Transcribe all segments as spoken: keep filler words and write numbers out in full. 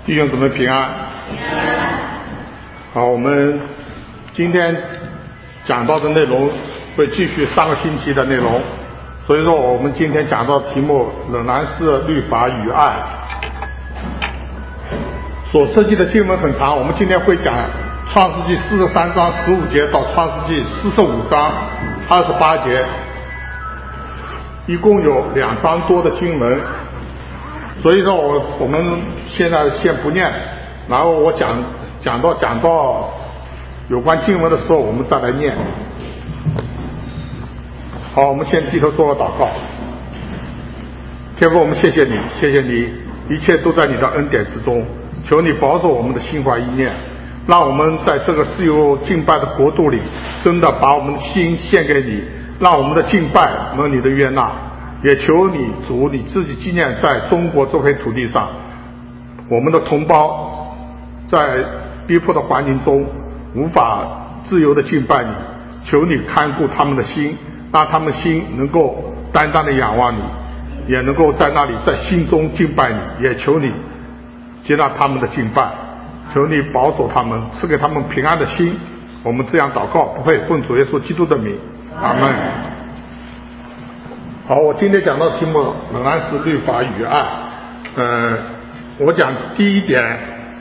弟兄姊妹平安。好，我们今天讲到的内容会继续上个星期的内容，所以说我们今天讲到题目仍然是律法与爱。所涉及的经文很长，我们今天会讲创世纪四十三章十五节到创世纪四十五章二十八节，一共有两章多的经文。所以说我我们现在先不念，然后我讲讲到讲到有关经文的时候，我们再来念。好，我们先低头做个祷告。天父，我们谢谢你，谢谢你，一切都在你的恩典之中，求你保守我们的心怀意念，让我们在这个自由敬拜的国度里，真的把我们的心献给你，让我们的敬拜蒙你的悦纳。也求你主你自己纪念在中国这片土地上，我们的同胞在逼迫的环境中无法自由的敬拜你，求你看顾他们的心，让他们心能够单单的仰望你，也能够在那里在心中敬拜你。也求你接纳他们的敬拜，求你保守他们，赐给他们平安的心。我们这样祷告不会奉主耶稣基督的名，阿们。好，我今天讲到的题目仍然是律法与爱。呃，我讲第一点，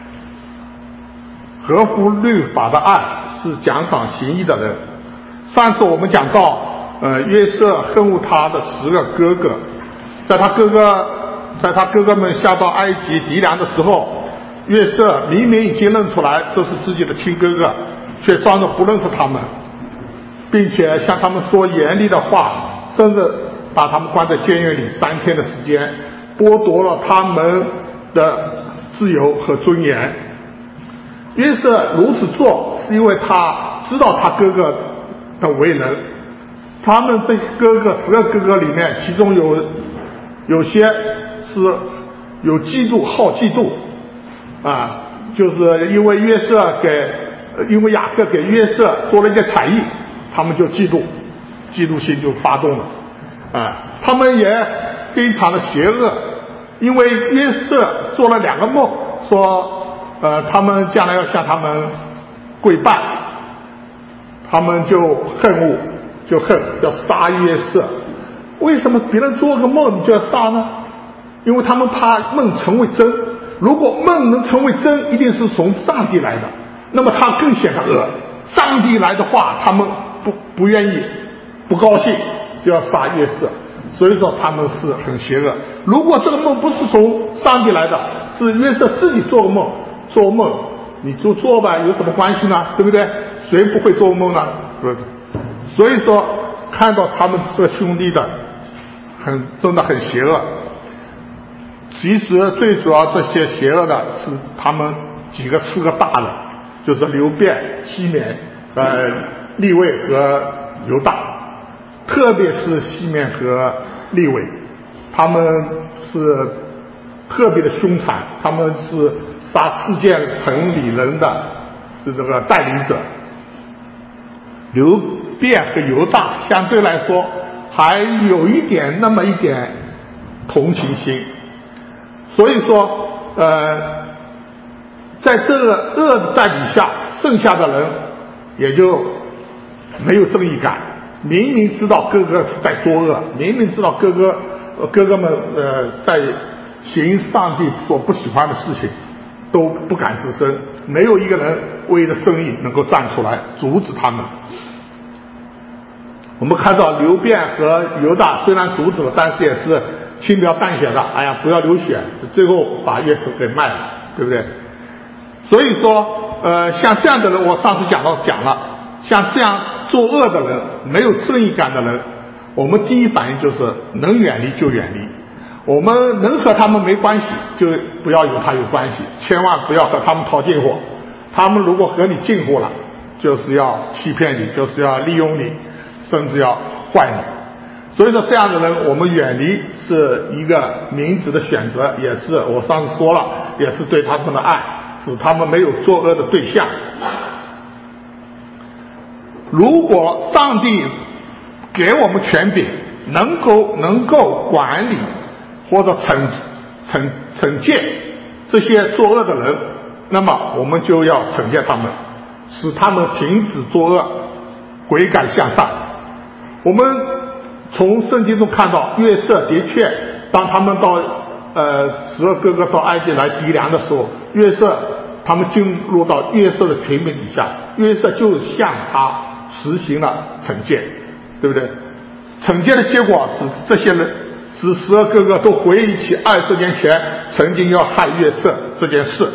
合乎律法的爱是奖赏行义的人。上次我们讲到，呃，约瑟恨恶他的十个哥哥，在他哥哥在他哥哥们下到埃及敌粮的时候，约瑟明明已经认出来这是自己的亲哥哥，却装作不认识他们，并且向他们说严厉的话，甚至把他们关在监狱里三天的时间，剥夺了他们的自由和尊严。约瑟如此做是因为他知道他哥哥的为人，他们这哥哥十个哥哥里面，其中有有些是有嫉妒好嫉妒啊，就是因为约瑟给因为雅各给约瑟多了一些产业，他们就嫉妒，嫉妒心就发动了啊，他们也非常的邪恶，因为约瑟做了两个梦，说呃他们将来要向他们跪拜，他们就恨恶，就恨要杀约瑟。为什么别人做个梦你就要杀呢？因为他们怕梦成为真，如果梦能成为真，一定是从上帝来的，那么他更显得恶。上帝来的话，他们不不愿意，不高兴，就要杀约瑟。所以说他们是很邪恶。如果这个梦不是从上帝来的，是约瑟自己做个梦，做梦你就做吧，有什么关系呢？对不对？谁不会做梦呢？对不对？所以说看到他们这兄弟的很真的很邪恶。其实最主要这些邪恶的是他们几个四个大人，就是流便、西缅、呃利未和犹大，特别是西缅和利未，他们是特别的凶残，他们是杀事件城里人的是这个带领者。流便和犹大相对来说还有一点那么一点同情心，所以说呃，在这个恶的占领下，剩下的人也就没有正义感，明明知道哥哥是在作恶，明明知道哥哥哥哥们呃在行上帝所不喜欢的事情，都不敢吱声，没有一个人为了正义能够站出来阻止他们。我们看到流便和犹大虽然阻止了，但是也是轻描淡写的，哎呀不要流血，最后把约瑟给卖了，对不对？所以说呃，像这样的人，我上次讲到讲了，像这样作恶的人，没有正义感的人，我们第一反应就是能远离就远离，我们能和他们没关系就不要与他有关系，千万不要和他们套近乎。他们如果和你近乎了，就是要欺骗你，就是要利用你，甚至要坏你。所以说这样的人我们远离是一个明智的选择，也是我上次说了，也是对他们的爱，使他们没有作恶的对象。如果上帝给我们权柄，能够能够管理或者惩惩惩戒这些作恶的人，那么我们就要惩戒他们，使他们停止作恶，悔改向善。我们从圣经中看到，约瑟的确，当他们到呃十二哥哥到埃及来籴粮的时候，约瑟他们进入到约瑟的权柄底下，约瑟就向他实行了惩戒，对不对？惩戒的结果是这些人，使十二哥哥都回忆起二十年前曾经要害约瑟这件事。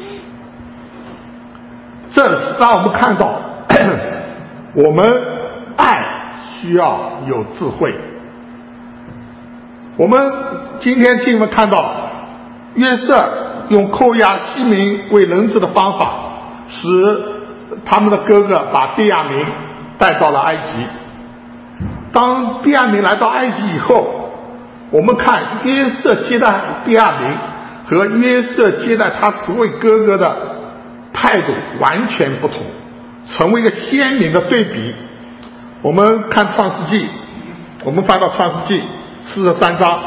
这让我们看到我们爱需要有智慧。我们今天经文看到约瑟用扣押西民为人质的方法，使他们的哥哥把便雅悯带到了埃及。当便雅悯来到埃及以后，我们看约瑟接待便雅悯和约瑟接待他十位哥哥的态度完全不同，成为一个鲜明的对比。我们看创世纪，我们翻到创世纪四十三章，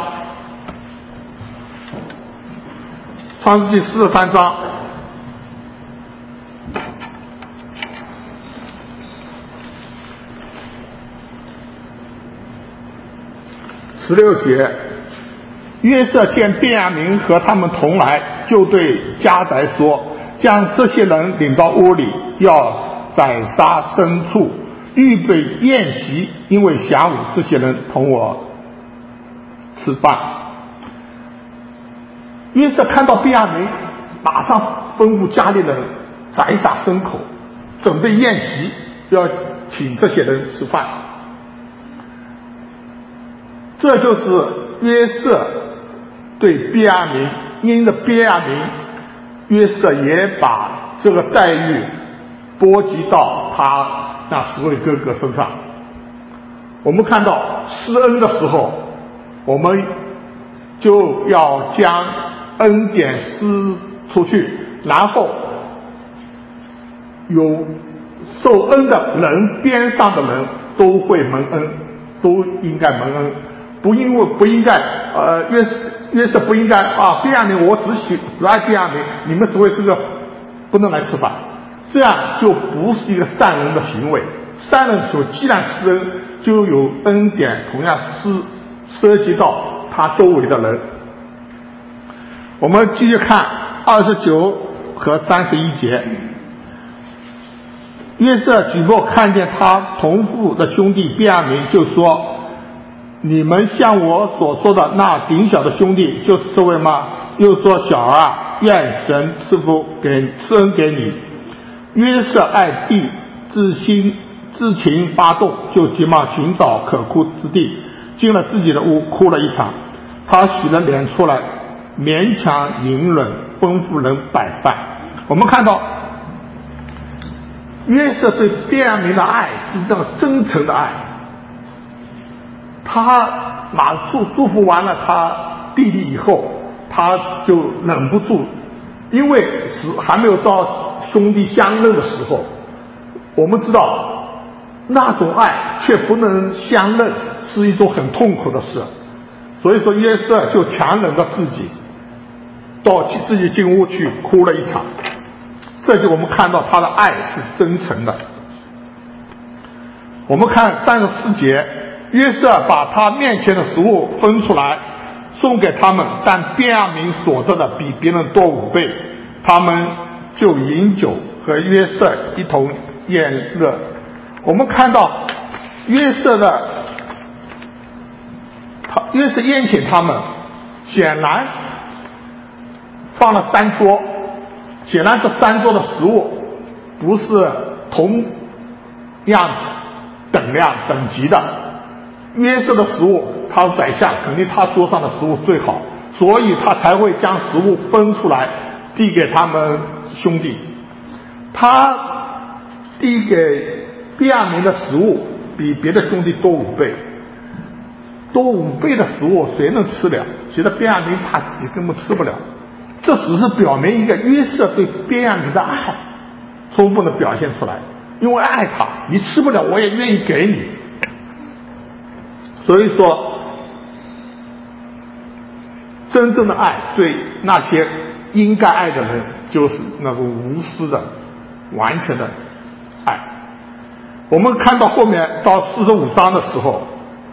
创世纪四十三章十六节，约瑟见便雅悯和他们同来，就对家宰说，将这些人领到屋里，要宰杀牲畜，预备宴席，因为晌午这些人同我吃饭。约瑟看到便雅悯，马上吩咐家里人宰杀牲口，准备宴席，要请这些人吃饭。这就是约瑟对便雅悯，因着便雅悯，约瑟也把这个待遇波及到他那十位哥哥身上。我们看到施恩的时候，我们就要将恩典施出去，然后有受恩的人边上的人都会蒙恩，都应该蒙恩。不因为不应该呃约约瑟不应该啊便雅悯我只喜只爱便雅悯，你们十位哥哥不能来吃饭，这样就不是一个善人的行为。善人所既然施恩，就有恩典同样施涉及到他周围的人。我们继续看二十九和三十一节，约瑟举目看见他同父的兄弟便雅悯，就说，你们像我所说的那顶小的兄弟就是这位吗？又说，小儿啊，愿神赐福给赐恩给你。约瑟爱弟，自心自情发动，就急忙寻找可哭之地，进了自己的屋，哭了一场。他洗了脸出来，勉强隐忍，吩咐人摆饭。我们看到约瑟对便雅悯的爱是这样真诚的爱，他马祝祝福完了他弟弟以后，他就忍不住，因为是还没有到兄弟相认的时候，我们知道那种爱却不能相认是一种很痛苦的事，所以说约瑟就强忍着自己到自己进屋去哭了一场。这就我们看到他的爱是真诚的。我们看三十四节，约瑟把他面前的食物分出来送给他们，但便雅悯所得的比别人多五倍，他们就饮酒和约瑟一同宴乐。我们看到约瑟的他约瑟宴请他们，显然放了三桌，显然这三桌的食物不是同样等量等级的。约瑟的食物他宰相，肯定他桌上的食物最好，所以他才会将食物分出来递给他们兄弟。他递给便雅悯的食物比别的兄弟多五倍，多五倍的食物谁能吃了？其实便雅悯他自己根本吃不了。这只是表明一个约瑟对便雅悯的爱充分的表现出来，因为爱他，你吃不了我也愿意给你。所以说真正的爱对那些应该爱的人，就是那种无私的、完全的爱。我们看到后面到四十五章的时候，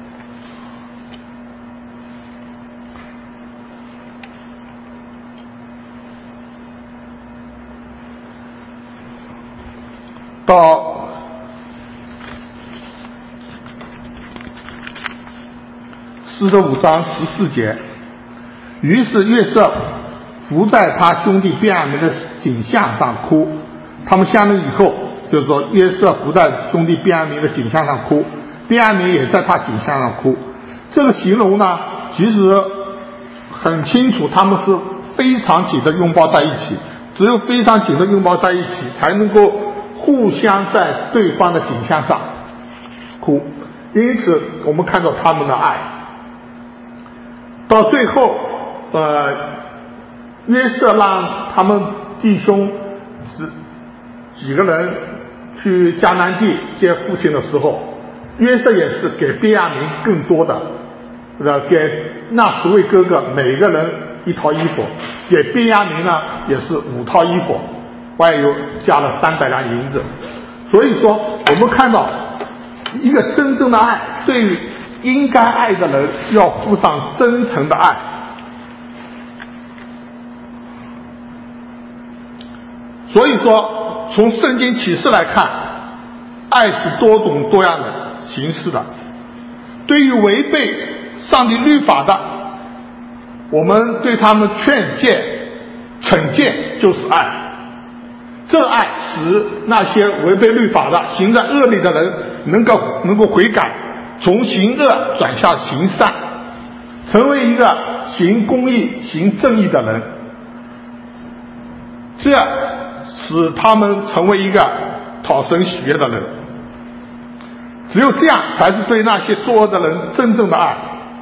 到四十五章十四节，于是约瑟伏在他兄弟便雅悯的颈项上哭。他们相认以后，就是说约瑟伏在兄弟便雅悯的颈项上哭，便雅悯也在他颈项上哭。这个形容呢，其实很清楚，他们是非常紧的拥抱在一起，只有非常紧的拥抱在一起，才能够互相在对方的颈项上哭。因此我们看到他们的爱到最后，呃，约瑟让他们弟兄几个人去迦南地接父亲的时候，约瑟也是给便雅悯更多的，呃，给那十位哥哥每个人一套衣服，给便雅悯呢也是五套衣服，外有加了三百两银子。所以说我们看到一个真正的爱，对于应该爱的人要付上真诚的爱。所以说从圣经启示来看，爱是多种多样的形式的。对于违背上帝律法的，我们对他们劝诫惩戒就是爱。这爱使那些违背律法的行在恶里的人能够能够悔改，从行恶转向行善，成为一个行公义行正义的人，这使他们成为一个讨神喜悦的人。只有这样才是对那些作恶的人真正的爱。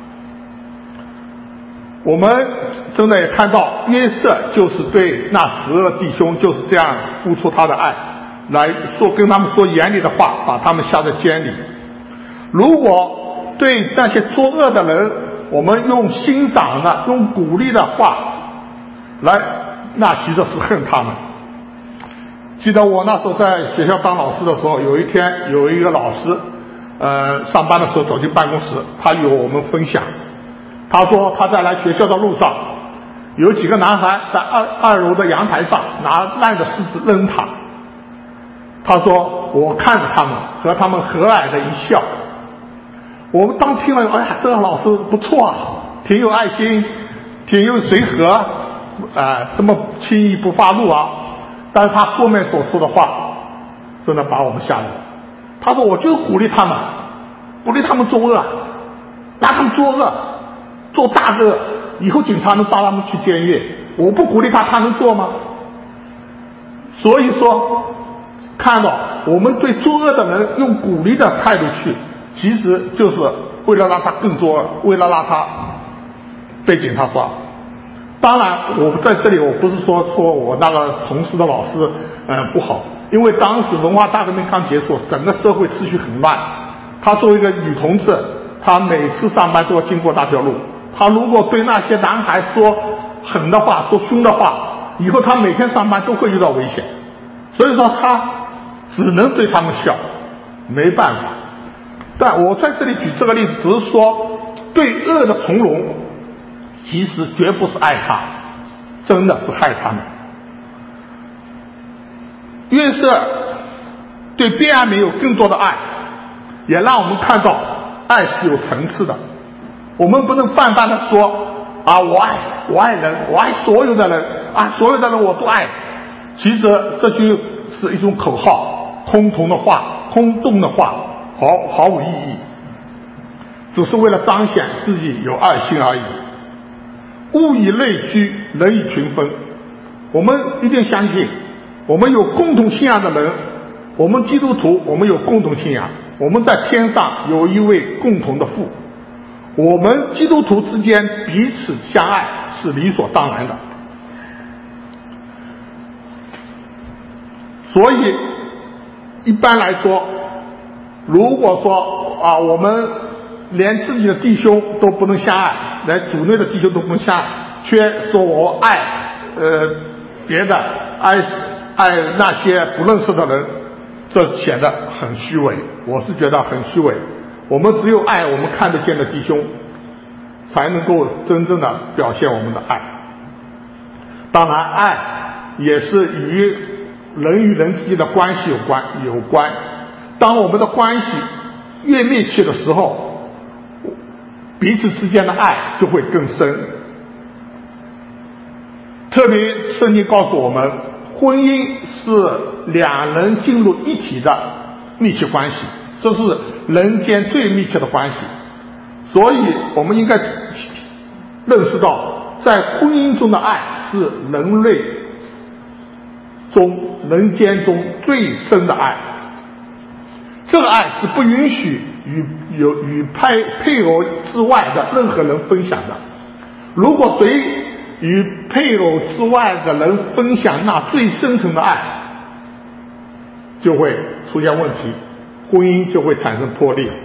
我们真的也看到约瑟就是对那十二弟兄就是这样付出他的爱，来说跟他们说严厉的话，把他们下在监里。如果对那些作恶的人，我们用欣赏的用鼓励的话来，那其实是恨他们。记得我那时候在学校当老师的时候，有一天有一个老师呃，上班的时候走进办公室，他与我们分享，他说他在来学校的路上，有几个男孩在二二楼的阳台上拿烂的柿子扔他。他说我看着他们和他们和蔼的一笑。我们当听了，哎呀，这个老师不错啊，挺有爱心，挺有随和，啊、呃，这么轻易不发怒啊。但是他后面所说的话真的把我们吓了。他说我就鼓励他们，鼓励他们作恶，让他们作恶做大恶，以后警察能抓他们去监狱，我不鼓励他，他能做吗？所以说看到我们对作恶的人用鼓励的态度去，其实就是为了让他更作恶，为了让他被警察抓。当然我在这里我不是说说我那个同事的老师呃不好，因为当时文化大革命刚结束，整个社会秩序很乱。她作为一个女同志，她每次上班都要经过那条路，她如果对那些男孩说狠的话说凶的话，以后她每天上班都会遇到危险。所以说她只能对他们笑，没办法。但我在这里举这个例子，只是说对恶的从容其实绝不是爱他，真的是害他们。约瑟对便雅悯有更多的爱，也让我们看到爱是有层次的。我们不能泛泛的说啊，我爱我爱人，我爱所有的人啊，所有的人我都爱。其实这就是一种口号，空洞的话，空洞的话，毫毫无意义，只是为了彰显自己有爱心而已。物以类聚，人以群分。我们一定相信，我们有共同信仰的人，我们基督徒，我们有共同信仰，我们在天上有一位共同的父，我们基督徒之间彼此相爱是理所当然的。所以一般来说，如果说啊，我们连自己的弟兄都不能相爱，连主内的弟兄都不能相爱，却说我爱呃别的，爱爱那些不认识的人，这显得很虚伪。我是觉得很虚伪。我们只有爱我们看得见的弟兄，才能够真正的表现我们的爱。当然，爱也是与人与人之间的关系有关有关。当我们的关系越密切的时候，彼此之间的爱就会更深。特别圣经告诉我们，婚姻是两人进入一体的密切关系，这是人间最密切的关系。所以我们应该认识到，在婚姻中的爱是人类中人间中最深的爱。这个爱是不允许与有与配配偶之外的任何人分享的。如果谁与配偶之外的人分享那最深层的爱，就会出现问题，婚姻就会产生破裂，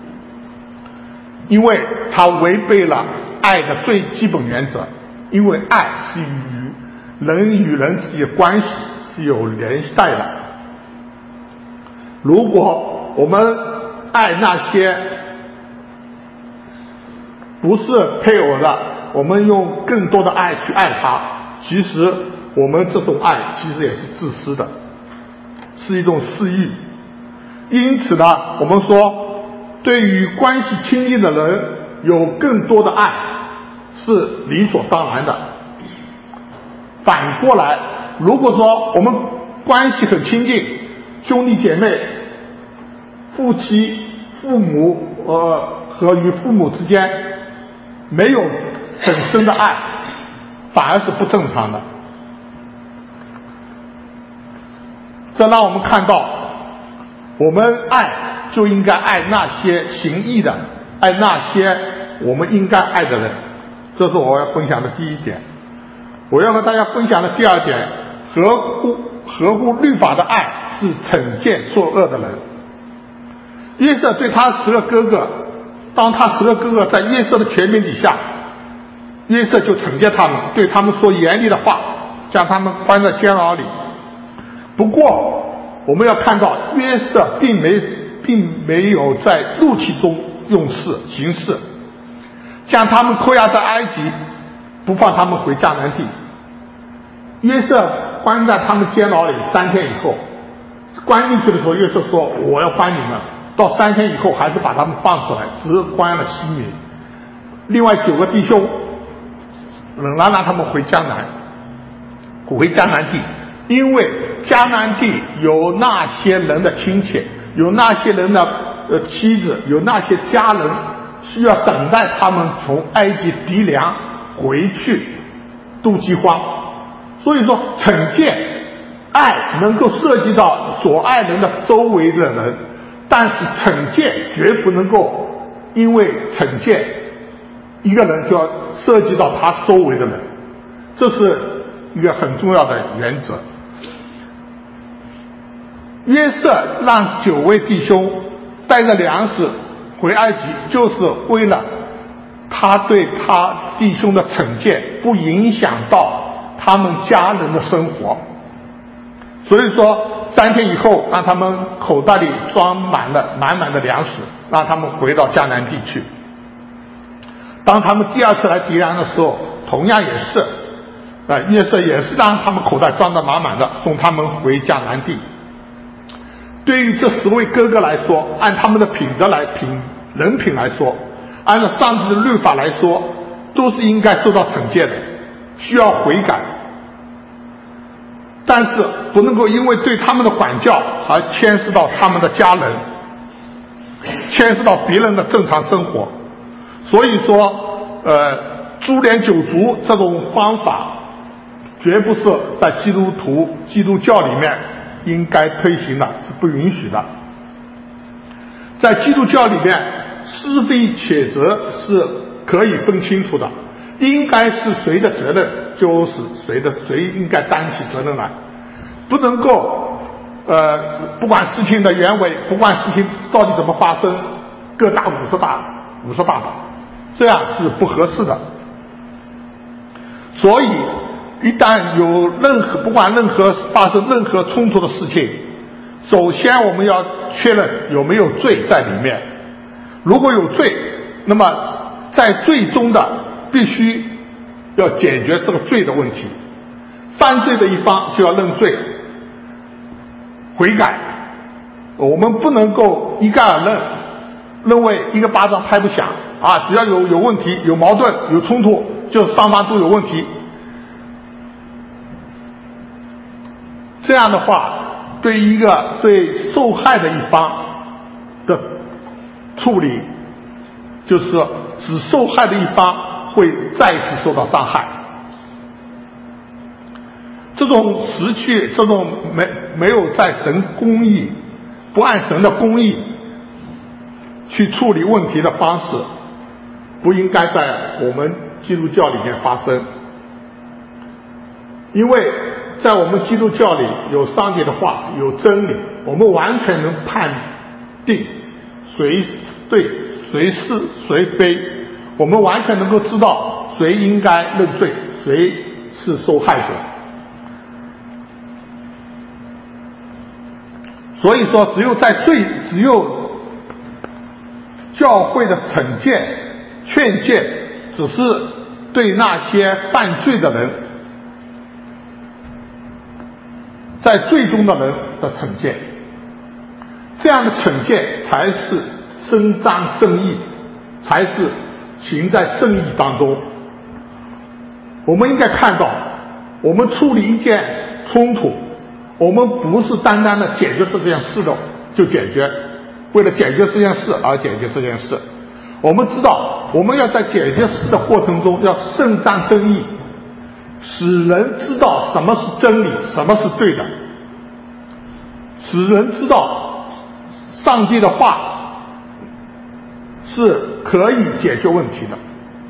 因为它违背了爱的最基本原则。因为爱是与人与人之间的关系是有联带的。如果我们爱那些不是配偶的，我们用更多的爱去爱他，其实我们这种爱其实也是自私的，是一种私欲。因此呢，我们说对于关系亲近的人有更多的爱是理所当然的。反过来，如果说我们关系很亲近，兄弟姐妹、夫妻、父母呃和与父母之间没有很深的爱，反而是不正常的。这让我们看到，我们爱就应该爱那些行义的，爱那些我们应该爱的人。这是我要分享的第一点。我要和大家分享的第二点，合乎合乎律法的爱是惩戒作恶的人。约瑟对他十个哥哥，当他十个哥哥在约瑟的权柄底下，约瑟就惩戒他们，对他们说严厉的话，将他们关在监牢里。不过我们要看到，约瑟并没并没有在怒气中用事行事，将他们扣押在埃及，不放他们回迦南地。约瑟关在他们监牢里三天以后，关进去的时候，约瑟说我要关你们，到三天以后还是把他们放出来，只关了西缅。另外九个弟兄仍然让他们回迦南，回迦南地，因为迦南地有那些人的亲戚，有那些人的呃妻子，有那些家人需要等待他们从埃及糴粮回去度饥荒。所以说惩戒爱能够涉及到所爱人的周围的人，但是惩戒绝不能够因为惩戒一个人就要涉及到他周围的人，这是一个很重要的原则。约瑟让九位弟兄带着粮食回埃及，就是为了他对他弟兄的惩戒不影响到他们家人的生活。所以说三天以后让他们口袋里装满了满满的粮食，让他们回到迦南地去。当他们第二次来糴粮的时候，同样也是呃，约瑟也是让他们口袋装得满满的，送他们回迦南地。对于这十位哥哥来说，按他们的品德来品人品来说，按照上帝的律法来说，都是应该受到惩戒的，需要悔改。但是不能够因为对他们的管教而牵涉到他们的家人，牵涉到别人的正常生活。所以说呃，株连九族这种方法绝不是在基督徒基督教里面应该推行的，是不允许的。在基督教里面，是非谴责是可以分清楚的，应该是谁的责任就是谁的，谁应该担起责任来，不能够呃，不管事情的原委，不管事情到底怎么发生，各打五十大五十大板，这样是不合适的。所以一旦有任何不管任何发生任何冲突的事情，首先我们要确认有没有罪在里面。如果有罪，那么在罪中的必须要解决这个罪的问题。犯罪的一方就要认罪悔改，我们不能够一概而论，认为一个巴掌拍不响啊，只要有有问题、有矛盾、有冲突，就双方都有问题。这样的话，对一个对受害的一方的处理，就是说使受害的一方会再次受到伤害。这种失去这种没没有在神公义不按神的公义去处理问题的方式，不应该在我们基督教里面发生。因为在我们基督教里有上帝的话，有真理，我们完全能判定谁对谁是谁非，我们完全能够知道谁应该认罪，谁是受害者。所以说只有在罪只有教会的惩戒劝诫只是对那些犯罪的人，在罪中的人的惩戒，这样的惩戒才是伸张正义，才是行在正义当中。我们应该看到，我们处理一件冲突，我们不是单单的解决这件事的就解决，为了解决这件事而解决这件事。我们知道我们要在解决事的过程中要伸张正义，使人知道什么是真理，什么是对的，使人知道上帝的话是可以解决问题的。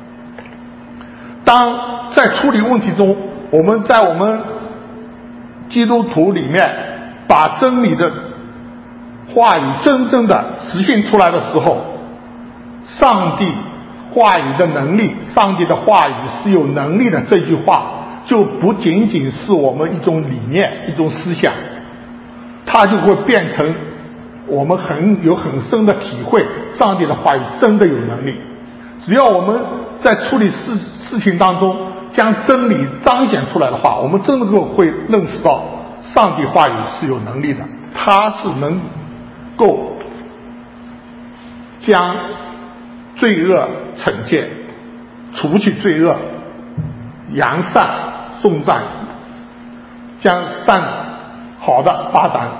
当在处理问题中，我们在我们基督徒里面把真理的话语真正的实现出来的时候，上帝话语的能力，上帝的话语是有能力的，这句话就不仅仅是我们一种理念，一种思想，它就会变成我们很有很深的体会，上帝的话语真的有能力。只要我们在处理事事情当中将真理彰显出来的话，我们真的会认识到上帝话语是有能力的，它是能够将罪恶惩戒，除去罪恶，扬善颂赞，将善好的发展。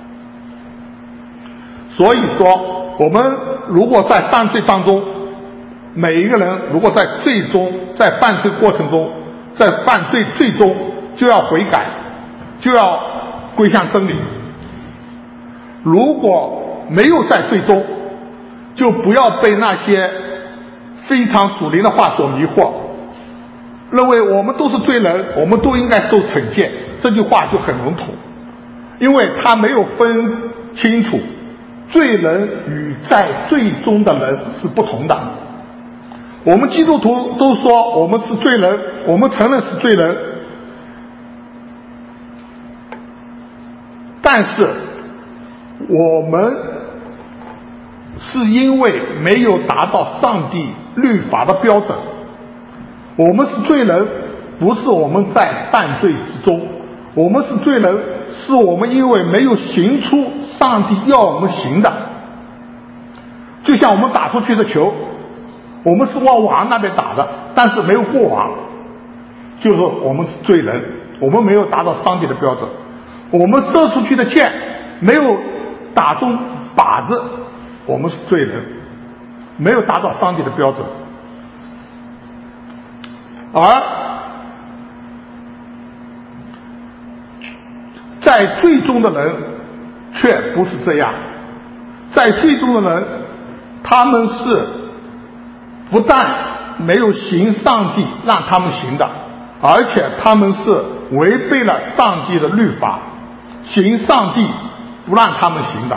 所以说我们如果在犯罪当中，每一个人如果在罪中，在犯罪过程中，在犯罪最终就要悔改，就要归向真理。如果没有在罪中，就不要被那些非常属灵的话所迷惑，认为我们都是罪人，我们都应该受惩戒，这句话就很笼统，因为他没有分清楚罪人与在罪中的人是不同的。我们基督徒都说我们是罪人，我们承认是罪人，但是我们是因为没有达到上帝律法的标准。我们是罪人，不是我们在犯罪之中，我们是罪人，是我们因为没有行出上帝要我们行的。就像我们打出去的球，我们是往网那边打的，但是没有过网，就是我们是罪人，我们没有达到上帝的标准。我们射出去的箭没有打中靶子，我们是罪人，没有达到上帝的标准。而在罪中的人却不是这样，在罪中的人，他们是不但没有行上帝让他们行的，而且他们是违背了上帝的律法，行上帝不让他们行的。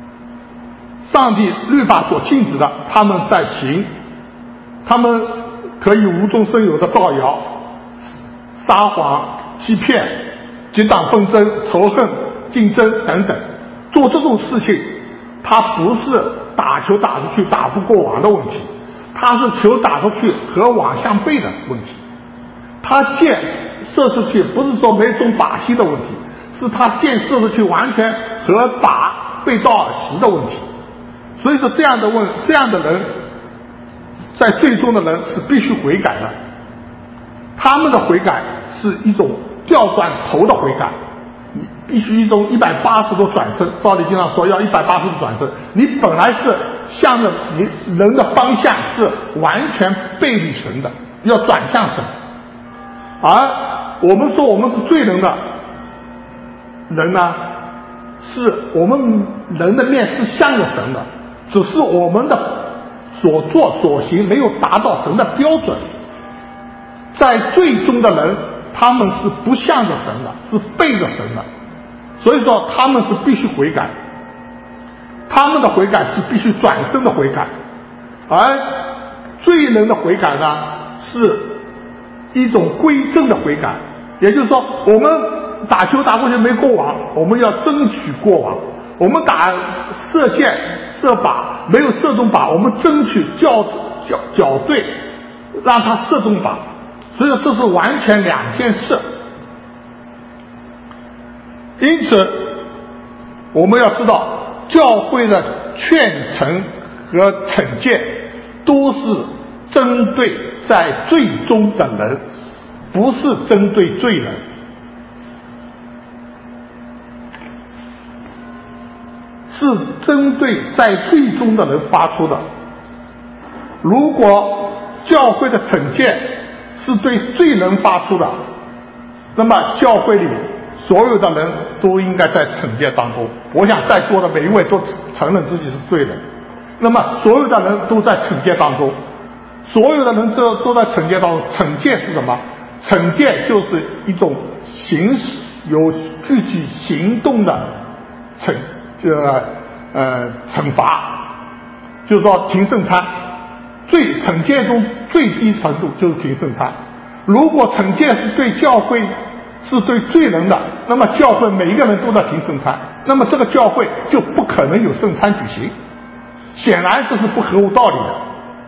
上帝律法所禁止的他们在行，他们可以无中生有的造谣、撒谎、欺骗、结党纷争、仇恨、竞争等等。做这种事情，他不是打球打出去打不过网的问题，他是球打出去和网相悖的问题。他箭射出去不是说没中靶心的问题，是他箭射出去完全和靶背道而驰的问题。所以说这样的问这样的人，在最终的人是必须悔改的。他们的悔改是一种掉转头的悔改，你必须一种一百八十度转身。照理经常说要一百八十度转身，你本来是向着你人的方向是完全背离神的，要转向神。而我们说我们是罪人的人呢，是我们人的面是向着神的，只是我们的所作所行没有达到神的标准。在最终的人，他们是不向着神的，是背着神的，所以说他们是必须悔改，他们的悔改是必须转身的悔改。而罪人的悔改呢，是一种归正的悔改，也就是说我们打球打过去没过网，我们要争取过网；我们打射箭射靶没有射中靶，我们争取校校校对，让他射中靶。所以这是完全两件事。因此我们要知道，教会的劝惩和惩戒都是针对在罪中的人，不是针对罪人。是针对在罪中的人发出的。如果教会的惩戒是对罪人发出的，那么教会里所有的人都应该在惩戒当中。我想在座的每一位都承认自己是罪人，那么所有的人都在惩戒当中，所有的人都都在惩戒当中。惩戒是什么？惩戒就是一种形式，有具体行动的惩这个呃惩罚，就是说停圣餐。最惩戒中最低程度就是停圣餐。如果惩戒是对教会是对罪人的，那么教会每一个人都在停圣餐，那么这个教会就不可能有圣餐举行，显然这是不合乎道理的。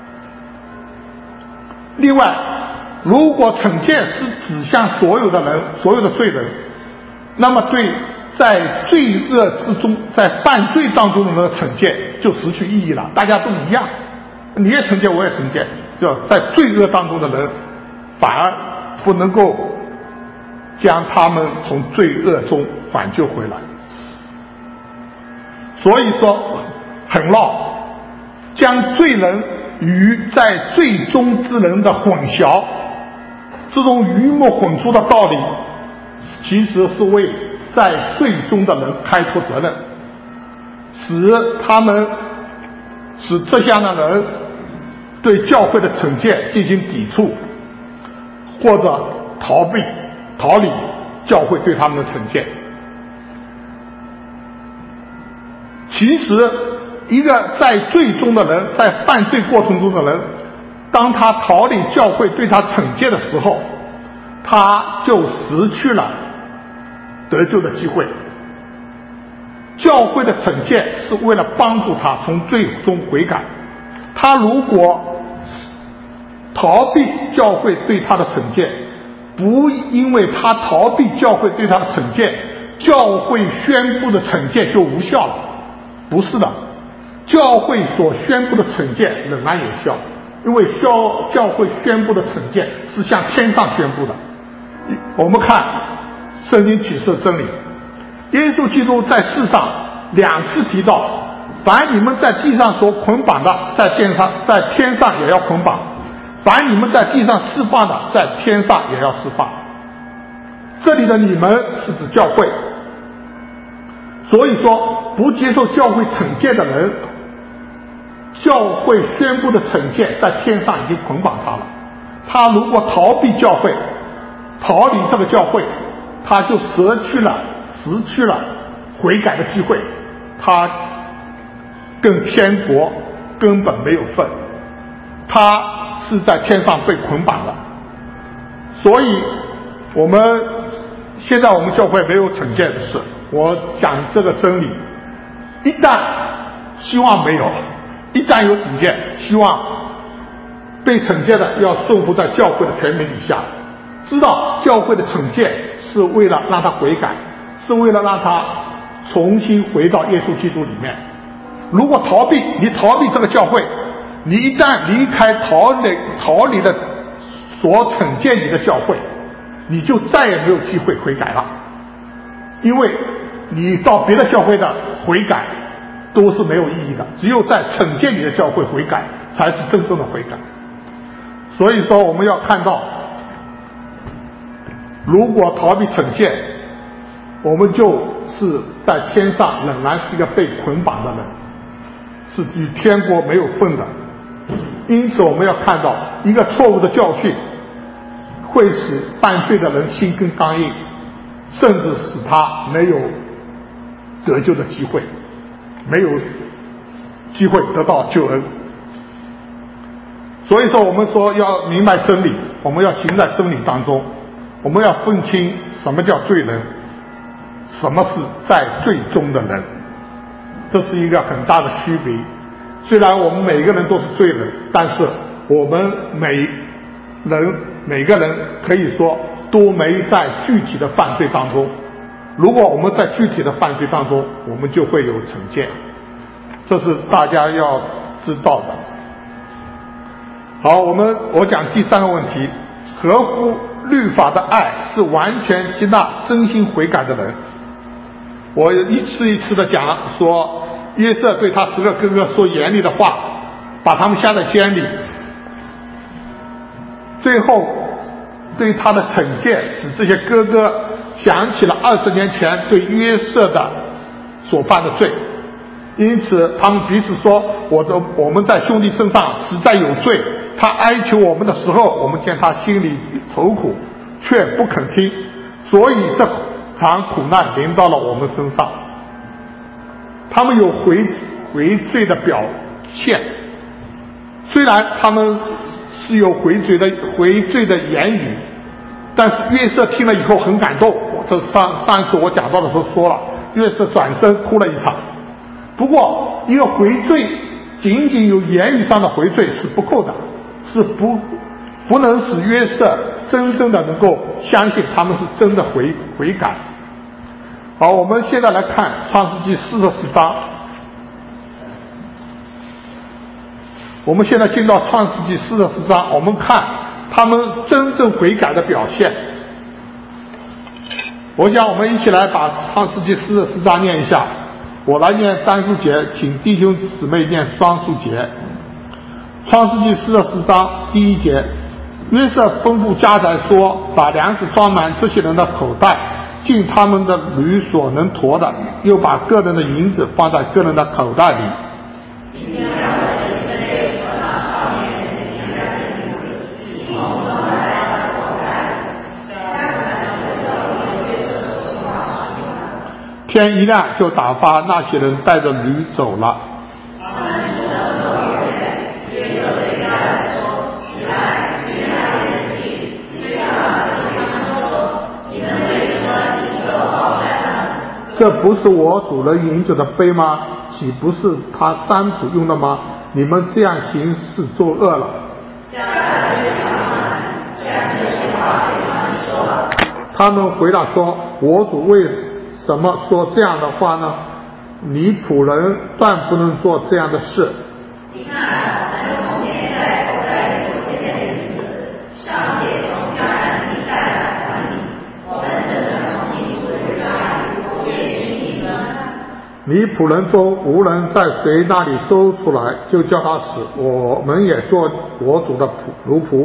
另外，如果惩戒是指向所有的人，所有的罪人，那么对在罪恶之中，在犯罪当中的那个惩戒就失去意义了，大家都一样，你也惩戒我也惩戒，就在罪恶当中的人反而不能够将他们从罪恶中挽救回来。所以说很闹，将罪人与在罪中之人的混淆，这种鱼目混珠的道理，其实是为在罪中的人开脱责任，使他们使这样的人对教会的惩戒进行抵触，或者逃避逃离教会对他们的惩戒。其实一个在罪中的人，在犯罪过程中的人，当他逃离教会对他惩戒的时候，他就失去了得救的机会。教会的惩戒是为了帮助他从罪中悔改，他如果逃避教会对他的惩戒，不因为他逃避教会对他的惩戒，教会宣布的惩戒就无效了，不是的，教会所宣布的惩戒仍然有效，因为教教会宣布的惩戒是向天上宣布的。我们看圣经启示真理，耶稣基督在世上两次提到，凡你们在地上所捆绑的，在天上在天上也要捆绑，凡你们在地上释放的，在天上也要释放。这里的你们是指教会，所以说不接受教会惩戒的人，教会宣布的惩戒在天上已经捆绑他了，他如果逃避教会，逃离这个教会，他就失去了失去了悔改的机会，他跟天国根本没有份，他是在天上被捆绑的。所以我们现在我们教会没有惩戒的事，我讲这个真理，一旦希望没有，一旦有惩戒，希望被惩戒的要顺服在教会的权柄底下，知道教会的惩戒是为了让他悔改，是为了让他重新回到耶稣基督里面。如果逃避，你逃避这个教会，你一旦离开逃离逃离的所惩戒你的教会，你就再也没有机会悔改了，因为你到别的教会的悔改都是没有意义的，只有在惩戒你的教会悔改才是真正的悔改。所以说我们要看到，如果逃避惩戒，我们就是在天上仍然是一个被捆绑的人，是与天国没有份的。因此我们要看到，一个错误的教训会使犯罪的人心更刚硬，甚至使他没有得救的机会，没有机会得到救恩。所以说我们说要明白真理，我们要行在真理当中，我们要分清什么叫罪人，什么是在罪中的人，这是一个很大的区别。虽然我们每个人都是罪人，但是我们每人每个人可以说都没在具体的犯罪当中。如果我们在具体的犯罪当中，我们就会有惩戒，这是大家要知道的。好，我们我讲第三个问题，合乎律法的爱是完全接纳真心悔改的人。我一次一次的讲说，约瑟对他十个哥哥说严厉的话，把他们下在监里，最后对他的惩戒使这些哥哥想起了二十年前对约瑟的所犯的罪，因此他们彼此说，我的我们在兄弟身上实在有罪，他哀求我们的时候，我们见他心里愁苦，却不肯听，所以这场苦难临到了我们身上。他们有回回罪的表现，虽然他们是有回罪的回罪的言语，但是约瑟听了以后很感动。这上上次我讲到的时候说了，约瑟转身哭了一场。不过一个回罪仅仅有言语上的回罪是不够的，是不不能使约瑟真正的能够相信他们是真的悔悔改。好，我们现在来看创世纪四十四章。我们现在进到创世纪四十四章，我们看他们真正悔改的表现。我想我们一起来把创世纪四十四章念一下，我来念单数节，请弟兄姊妹念双数节。创世纪四十四章第一节，约瑟吩咐家宰说，把粮食装满这些人的口袋，尽他们的驴所能驮的，又把个人的银子放在个人的口袋里。天一亮就打发那些人带着驴走了。这不是我主人饮酒的杯吗？岂不是他三主用的吗？你们这样行是作恶了。他们回答说，我主为什么说这样的话呢？你仆人断不能做这样的事。你看，我们从前在口袋里所见的银子，尚且从迦南地带来还你，我们怎能从你主人那里不也行你呢？你仆人中无人在谁那里搜出来，就叫他死，我们也做我主的奴仆。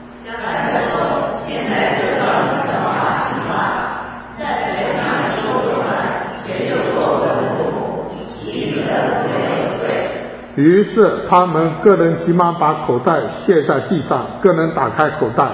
于是他们个人急忙把口袋卸在地上，个人打开口袋，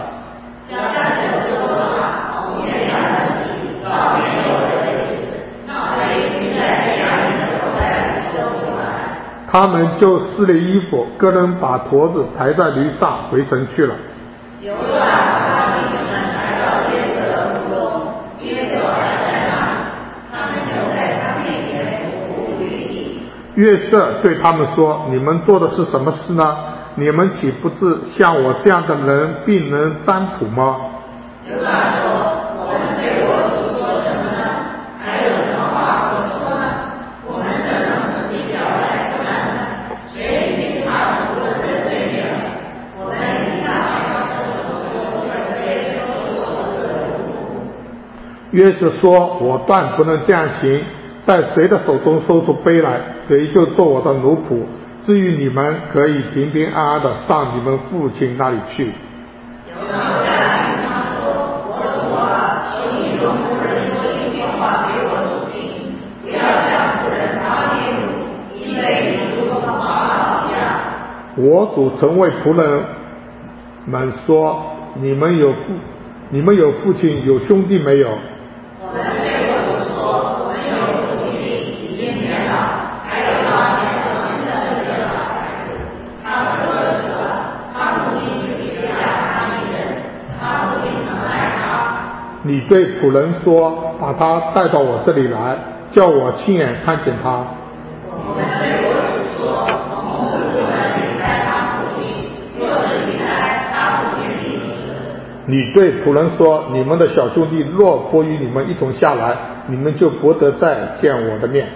他们就撕了衣服，个人把驼子抬在驴上回城去了。 犹大把弟兄们抬到约瑟的屋中，约瑟还在那里，他们就在他面前伏伏于地。 约瑟对他们说：你们做的是什么事呢？你们岂不是像我这样的人并能占卜吗？ 犹大说：我们对我主说什么呢？还有什么话可说呢？我们怎能自己表来出来呢？谁已经查出了这罪孽了？我们与他发生所说的接受所得的路。 约瑟说：我断不能这样行，在谁的手中收出杯来，谁就做我的奴仆。至于你们，可以平平安安的上你们父亲那里去。 犹大对他说：我主啊，求你容仆人说一句话给我主听，不要向仆人发烈怒，因为你如同法老一样。 我主曾为仆人们说：你们有父，你们有父亲有兄弟没有？ 我们对我主说：我们有父亲，已经年老，还有他年老生的这个孩子，他哥哥死了，他母亲就撇下他一人，他父亲疼爱他。 你对仆人说：把他带到我这里来，叫我亲眼看见他。 我们对我主说：从此不能离开他父亲，若是离开，他父亲必死。 你对仆人说：你们的小兄弟若不与你们一同下来，你们就不得再见我的面。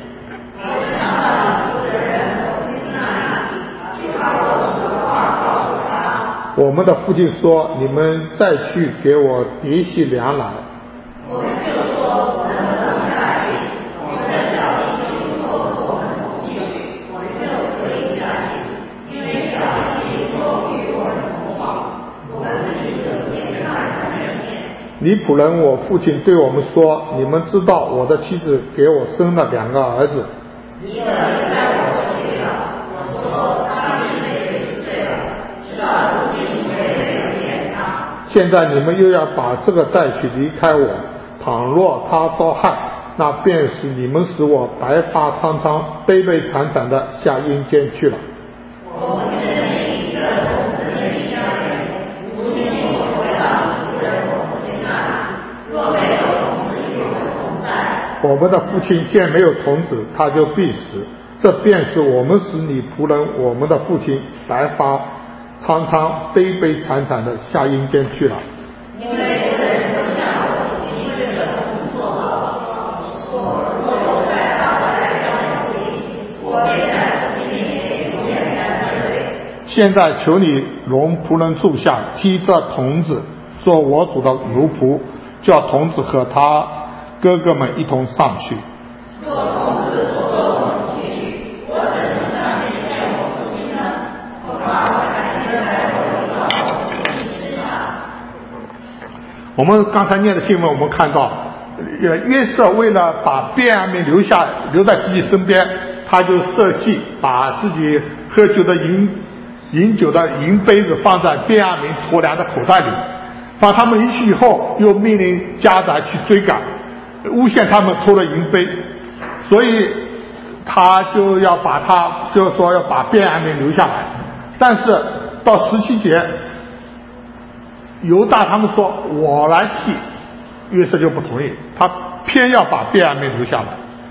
我们的父亲说：你们再去给我叠些粮来。 我们就说：我们不能下去，我们的小弟兄若和我们同去，我们就可以下去，因为小弟若与我们同往，我们必得见他人的面。 你仆人我父亲对我们说：你们知道我的妻子给我生了两个儿子。 一个离开我去了，我说他已经十岁了，直到如今我也没有见他。 现在你们又要把这个带去离开我，倘若他遭害，那便是你们使我白发苍苍、悲悲惨惨的下阴间去了。 我们是每一个同子的异乡人，如今我回到仆人我父亲那里，若没有童子与我同在， 我们的父亲见没有童子，他就必死。这便是我们使你仆人我们的父亲白发苍苍、悲悲惨惨的下阴间去了。 因为仆人就向我父亲对着工作好，说若我再把我来交我父亲，我便在父亲面前永远担罪。 现在求你容仆人住下，替这童子做我主的奴仆，叫童子和他哥哥们一同上去。 若童子不和我们去，我怎能上去见我父亲呢？我把我孩子带回到我父亲身上。 我们刚才念的经文，我们看到，呃，约瑟为了把便雅悯留下留在自己身边，他就设计把自己喝酒的银饮酒的银杯子放在便雅悯驮粮的口袋里，把他们一去以后，又命令家宅去追赶，诬陷他们偷了银杯，所以他就要把他就是说要把便雅悯留下来。但是到十七节，犹大他们说我来替，约瑟就不同意，他偏要把便雅悯留下来。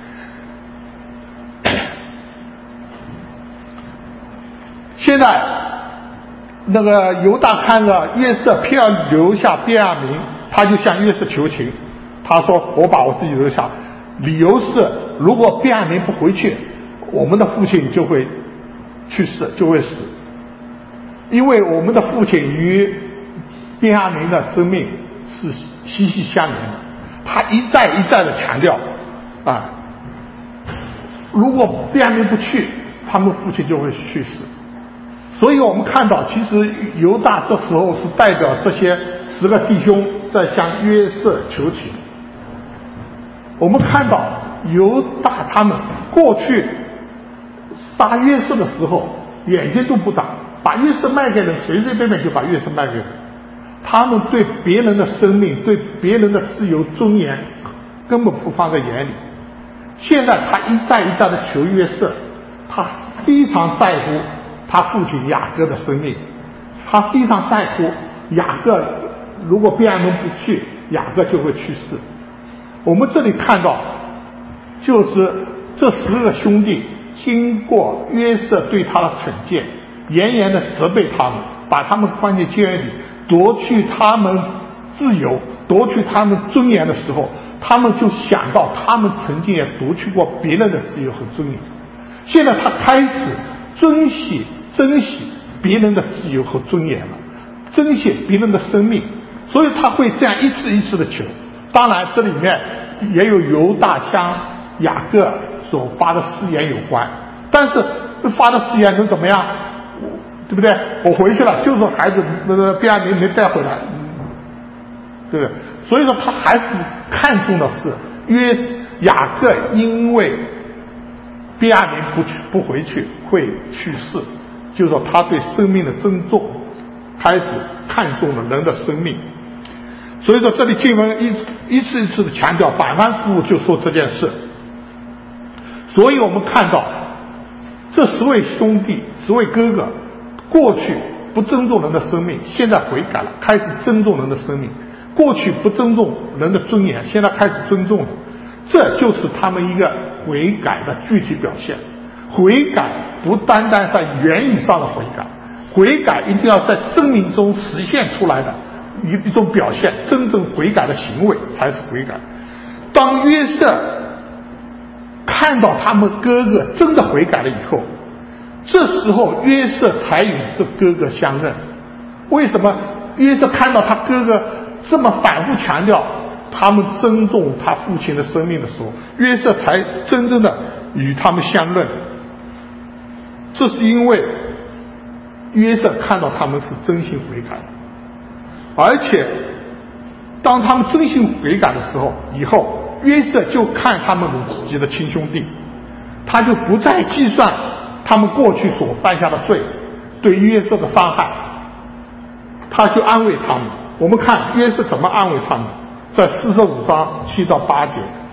现在那个犹大看着约瑟偏要留下便雅悯，他就向约瑟求情，他说我把我自己留下，理由是如果便雅悯不回去，我们的父亲就会去世，就会死，因为我们的父亲与便雅悯的生命是息息相连的。他一再一再的强调啊，如果便雅悯不去，他们父亲就会去世。所以我们看到，其实犹大这时候是代表这些十个弟兄在向约瑟求情。我们看到犹大他们过去杀约瑟的时候，眼睛都不长，把约瑟卖给人，随随便便就把约瑟卖给人。他们对别人的生命、对别人的自由尊严根本不放在眼里。现在他一再一再的求约瑟，他非常在乎他父亲雅各的生命，他非常在乎雅各如果便雅悯不去，雅各就会去世。我们这里看到，就是这十个兄弟经过约瑟对他的惩戒，严严的责备他们，把他们关进监狱里，夺去他们自由，夺去他们尊严的时候，他们就想到他们曾经也夺去过别人的自由和尊严，现在他开始珍惜珍惜别人的自由和尊严了，珍惜别人的生命，所以他会这样一次一次的求。当然这里面也有犹大向雅各所发的誓言有关，但是发的誓言能怎么样，对不对？我回去了，就是孩子那个便雅悯没带回来，对不对？所以说他还是看重的是约雅各，因为便雅悯不去不回去会去世，就是说他对生命的尊重，开始看重了人的生命。所以说这里经文一次一次一次的强调，反反复复就说这件事。所以我们看到这十位兄弟十位哥哥过去不尊重人的生命，现在悔改了，开始尊重人的生命。过去不尊重人的尊严，现在开始尊重了，这就是他们一个悔改的具体表现。悔改不单单在言语上的悔改，悔改一定要在生命中实现出来的一种表现，真正悔改的行为才是悔改。当约瑟看到他们哥哥真的悔改了以后，这时候约瑟才与这哥哥相认。为什么约瑟看到他哥哥这么反复强调他们尊重他父亲的生命的时候，约瑟才真正的与他们相认？这是因为约瑟看到他们是真心悔改的，而且当他们真心悔改的时候，以后约瑟就看他们自己的亲兄弟，他就不再计算他们过去所犯下的罪对约瑟的伤害，他就安慰他们。我们看约瑟怎么安慰他们，在四十五章七到八节。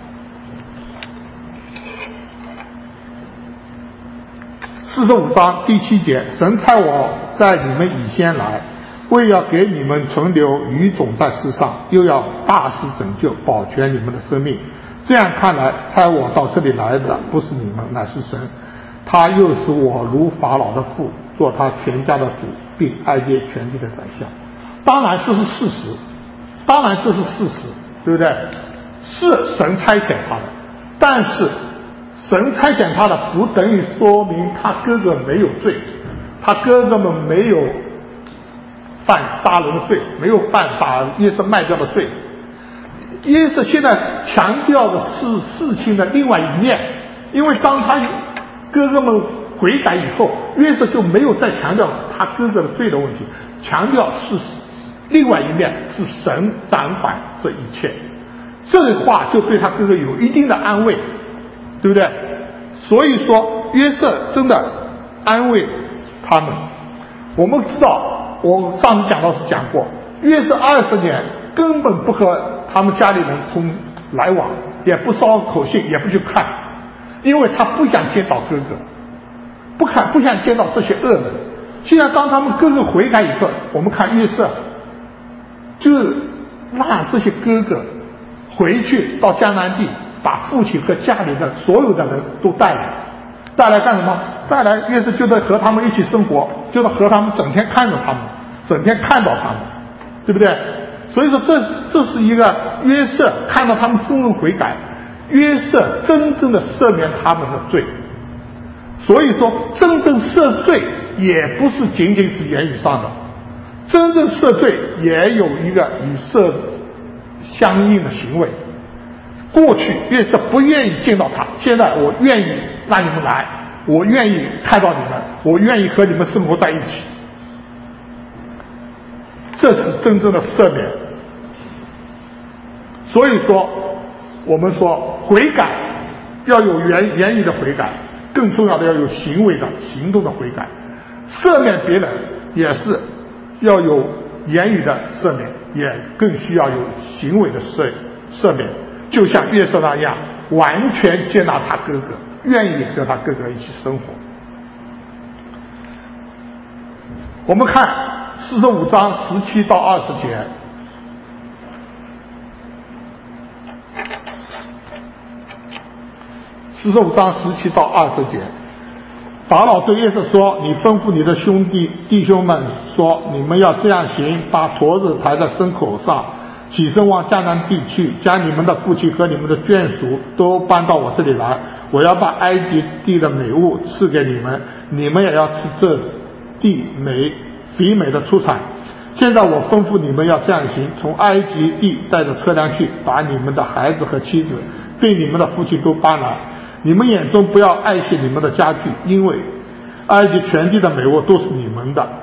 四十五章第七节，神差我在你们以先来，为要给你们存留余种在世上，又要大施拯救，保全你们的生命。这样看来，差我到这里来的不是你们，乃是神。他又使我如法老的父，做他全家的主，并埃及全地的宰相。当然这是事实，当然这是事实，对不对？是神差遣他的，但是神差遣他的不等于说明他哥哥没有罪，他哥哥们没有犯杀人的罪，没有犯把约瑟卖掉的罪。约瑟现在强调的是事情的另外一面，因为当他哥哥们悔改以后，约瑟就没有再强调他哥哥的罪的问题，强调是另外一面，是神掌管这一切。这话就对他哥哥有一定的安慰，对不对？所以说约瑟真的安慰他们。我们知道，我上次讲到是讲过，约瑟二十年根本不和他们家里人通来往，也不捎口信，也不去看，因为他不想见到哥哥，不看不想见到这些恶人。现在当他们哥哥悔改以后，我们看约瑟就让这些哥哥回去到迦南地，把父亲和家里的所有的人都带来，带来干什么？带来约瑟就得和他们一起生活，就是和他们整天看着他们，整天看到他们，对不对？所以说这这是一个约瑟看到他们真正悔改，约瑟真正的赦免他们的罪。所以说真正赦罪也不是仅仅是言语上的，真正赦罪也有一个与赦相应的行为。过去约瑟不愿意见到他，现在我愿意让你们来，我愿意看到你们，我愿意和你们生活在一起，这是真正的赦免。所以说我们说悔改要有言言语的悔改，更重要的要有行为的行动的悔改。赦免别人也是要有言语的赦免，也更需要有行为的赦赦免。就像约瑟那样，完全接纳他哥哥，愿意和他哥哥一起生活。 我们看四十五章十七到二十节。四十五章十七到二十节，法老对约瑟说：“你吩咐你的兄弟弟兄们说，你们要这样行，把驼子抬在牲口上，起身往迦南地去，将你们的父亲和你们的眷属都搬到我这里来。我要把埃及地的美物赐给你们，你们也要吃这地美肥美的出产。现在我吩咐你们要这样行，从埃及地带着车辆去，把你们的孩子和妻子对你们的父亲都搬来。你们眼中不要爱惜你们的家具，因为埃及全地的美物都是你们的。”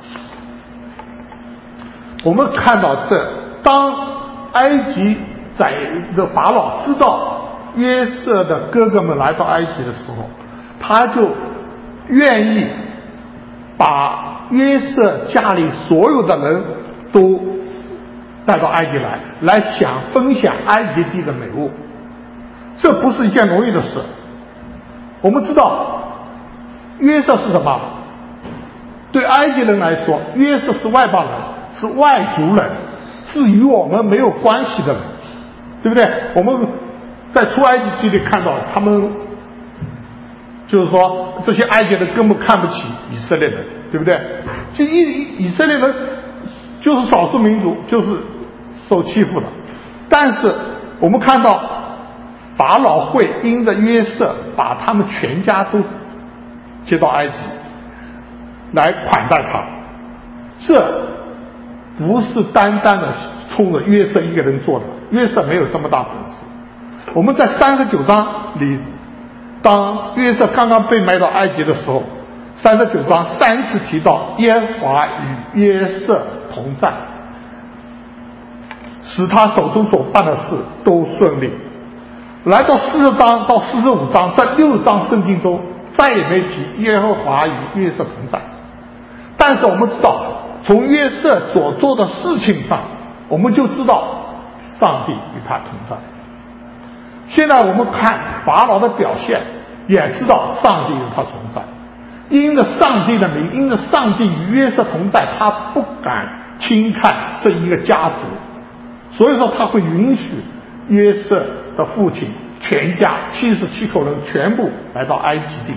我们看到这，当埃及宰的法老知道约瑟的哥哥们来到埃及的时候，他就愿意把约瑟家里所有的人都带到埃及来，来想分享埃及地的美物。这不是一件容易的事。我们知道约瑟是什么？对埃及人来说，约瑟是外邦人，是外族人，是与我们没有关系的人，对不对？我们在出埃及记里看到，他们就是说这些埃及人根本看不起以色列人，对不对？就以以色列人就是少数民族，就是受欺负的。但是我们看到法老会因着约瑟把他们全家都接到埃及来款待他，这不是单单的冲着约瑟一个人做的，约瑟没有这么大本事。我们在三十九章里，当约瑟刚刚被卖到埃及的时候，三十九章三次提到耶和华与约瑟同在，使他手中所办的事都顺利。来到四十章到四十五章，在六章圣经中再也没提耶和华与约瑟同在。但是我们知道，从约瑟所做的事情上，我们就知道上帝与他同在。现在我们看法老的表现，也知道上帝与他同在。因着上帝的名，因着上帝与约瑟同在，他不敢轻看这一个家族，所以说他会允许约瑟的父亲全家七十七口人全部来到埃及地。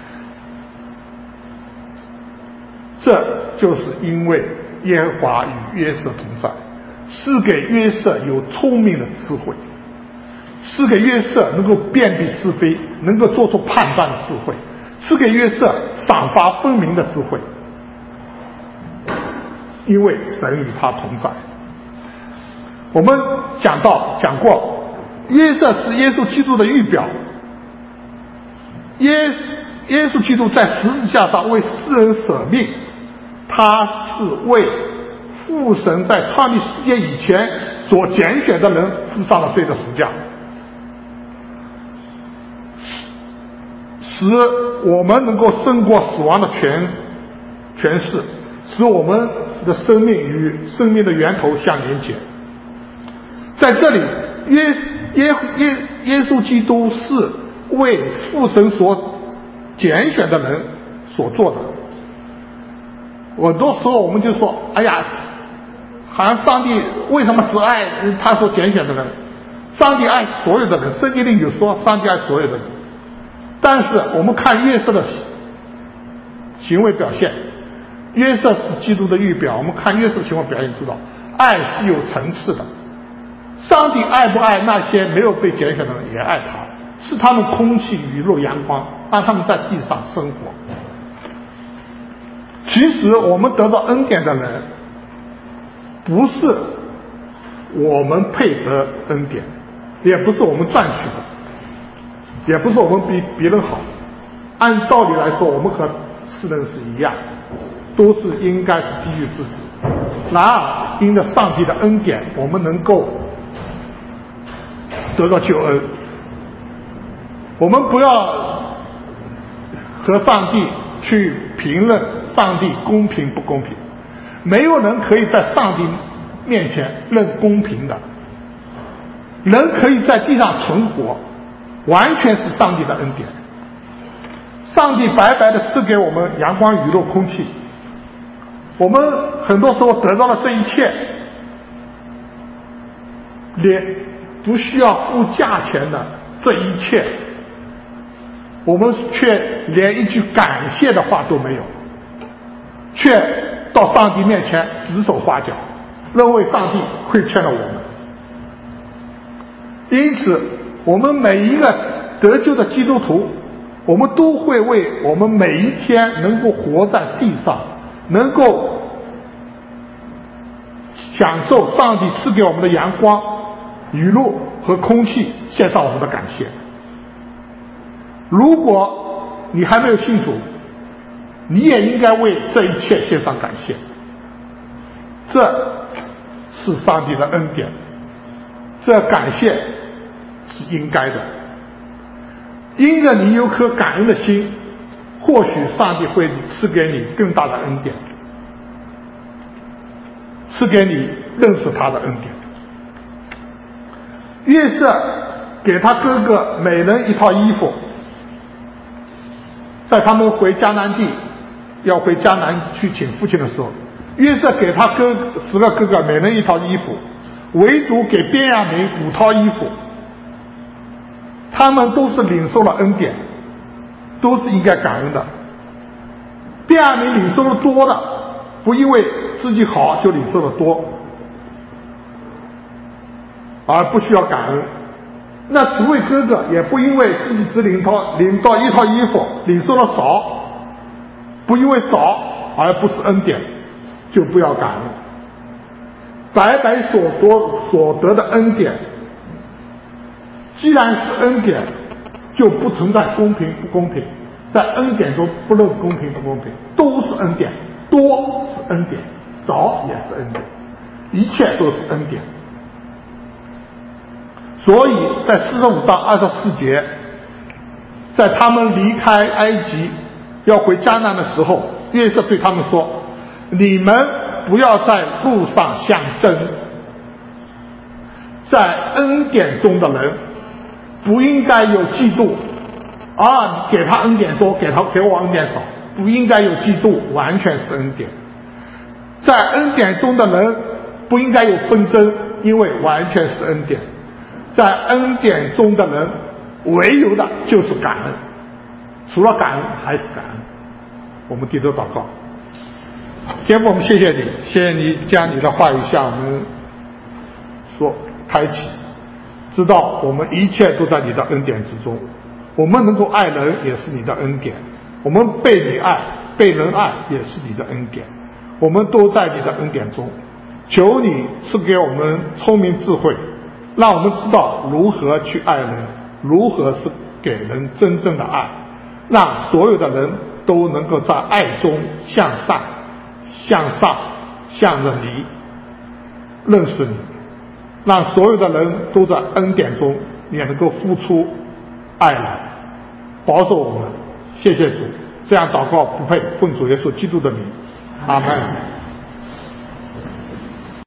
这就是因为耶和华与约瑟同在，是给约瑟有聪明的智慧，是给约瑟能够辨别是非，能够做出判断的智慧，是给约瑟赏罚分明的智慧，因为神与他同在。我们讲到讲过，约瑟是耶稣基督的预表，耶耶稣基督在十字架上为世人舍命，他是为父神在创立世界以前所拣选的人付上了罪的赎价，使我们能够胜过死亡的权权势，使我们的生命与生命的源头相连接。在这里，耶耶耶耶稣基督是为父神所拣选的人所做的。很多时候我们就说，哎呀，好像上帝为什么只爱他所拣选的人？上帝爱所有的人，圣经里有说上帝爱所有的人。但是我们看约瑟的行为表现，约瑟是基督的预表，我们看约瑟的行为表现知道，爱是有层次的。上帝爱不爱那些没有被拣选的人？也爱他，是他们空气雨露阳光，让他们在地上生活。其实我们得到恩典的人，不是我们配得恩典，也不是我们赚取的，也不是我们比别人好。按道理来说，我们和世人是一样，都是应该是低于自己。然而因着上帝的恩典，我们能够得到救恩。我们不要和上帝去评论上帝公平不公平，没有人可以在上帝面前论公平的。人可以在地上存活，完全是上帝的恩典。上帝白白的赐给我们阳光雨露空气， 我们很多时候得到了这一切，连不需要付价钱的这一切，我们却连一句感谢的话都没有，却到上帝面前指手画脚，认为上帝亏欠了我们。因此我们每一个得救的基督徒，我们都会为我们每一天能够活在地上，能够享受上帝赐给我们的阳光、雨露和空气，献上我们的感谢。如果你还没有信主，你也应该为这一切献上感谢，这是上帝的恩典，这感谢是应该的。因着你有颗感恩的心，或许上帝会赐给你更大的恩典，赐给你认识他的恩典。约瑟给他哥哥每人一套衣服，在他们回迦南地，要回迦南去请父亲的时候，约瑟给他哥十个哥哥每人一套衣服，唯独给便雅悯五套衣服。他们都是领受了恩典，都是应该感恩的。便雅悯领受了多的，不因为自己好就领受了多，而不需要感恩。那十位哥哥也不因为自己只领到领到一套衣服，领受了少，不因为少而不是恩典，就不要感恩。白白所得所得的恩典，既然是恩典，就不存在公平不公平，在恩典中不论公平不公平，都是恩典，多是恩典，少也是恩典，一切都是恩典。所以在四十五章二十四节，在他们离开埃及要回迦南的时候，约瑟对他们说，你们不要在路上相争，在恩典中的人不应该有嫉妒啊，给他恩典多，给他给我恩典少，不应该有嫉妒，完全是恩典。在恩典中的人不应该有纷争，因为完全是恩典。在恩典中的人唯有的就是感恩，除了感恩还是感恩。我们低头祷告。天父，我们谢谢你，谢谢你将你的话语向我们说开启，知道我们一切都在你的恩典之中，我们能够爱人也是你的恩典，我们被你爱被人爱也是你的恩典，我们都在你的恩典中。求你赐给我们聪明智慧，让我们知道如何去爱人，如何是给人真正的爱，让所有的人都能够在爱中向上向上向着你认识你，让所有的人都在恩典中也能够付出爱来，保守我们。谢谢主，这样祷告不配，奉主耶稣基督的名，阿们。